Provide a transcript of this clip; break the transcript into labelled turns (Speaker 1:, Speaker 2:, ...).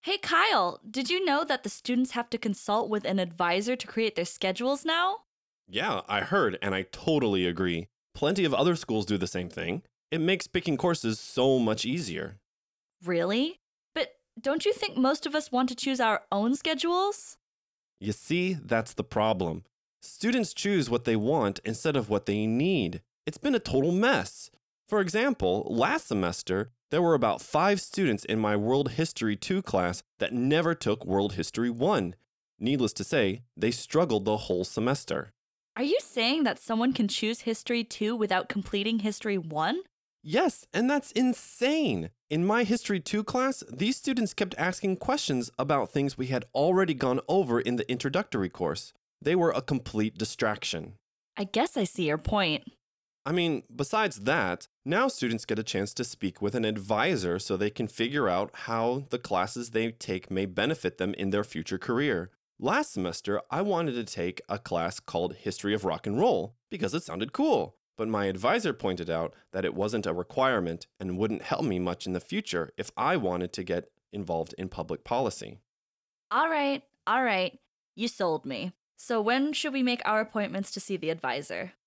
Speaker 1: Hey Kyle, did you know that the students have to consult with an advisor to create their schedules now?
Speaker 2: Yeah, I heard, and I totally agree. Plenty of other schools do the same thing. It makes picking courses so much easier.
Speaker 1: Really? But don't you think most of us want to choose our own schedules?
Speaker 2: You see, that's the problem. Students choose what they want instead of what they need. It's been a total mess. For example, last semester, there were about 5 students in my World History 2 class that never took World History 1. Needless to say, they struggled the whole semester.
Speaker 1: Are you saying that someone can choose History 2 without completing History 1?
Speaker 2: Yes, and that's insane. In my History 2 class, these students kept asking questions about things we had already gone over in the introductory course. They were a complete distraction.
Speaker 1: I guess I see your point.
Speaker 2: I mean, besides that, now students get a chance to speak with an advisor so they can figure out how the classes they take may benefit them in their future career. Last semester, I wanted to take a class called History of Rock and Roll because it sounded cool. But my advisor pointed out that it wasn't a requirement and wouldn't help me much in the future if I wanted to get involved in public policy.
Speaker 1: All right. You sold me. So when should we make our appointments to see the advisor?